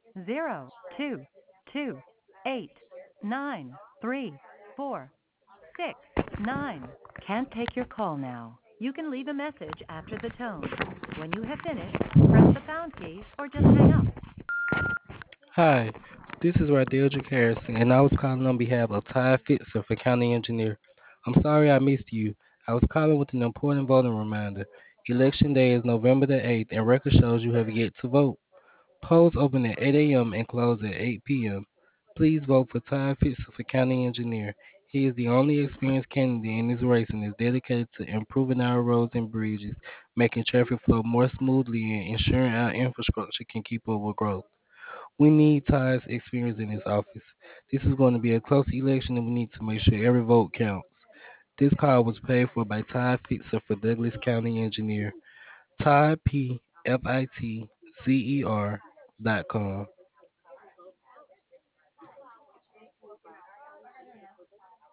0222889346. Can't take your call now. You can leave a message after the tone. When you have finished, press the pound key or just hang up. Hi, this is Radeldrick Harrison, and I was calling on behalf of Ty Fitzer for County Engineer. I'm sorry I missed you. I was calling with an important voting reminder. Election Day is November the 8th, and record shows you have yet to vote. Polls open at 8 a.m. and close at 8 p.m. Please vote for Ty Fitzer for County Engineer. He is the only experienced candidate in this race and is dedicated to improving our roads and bridges, making traffic flow more smoothly, and ensuring our infrastructure can keep up with growth. We need Ty's experience in his office. This is going to be a close election and we need to make sure every vote counts. This call was paid for by Ty Fitzer for Douglas County Engineer. Ty P F I T Z E R.com.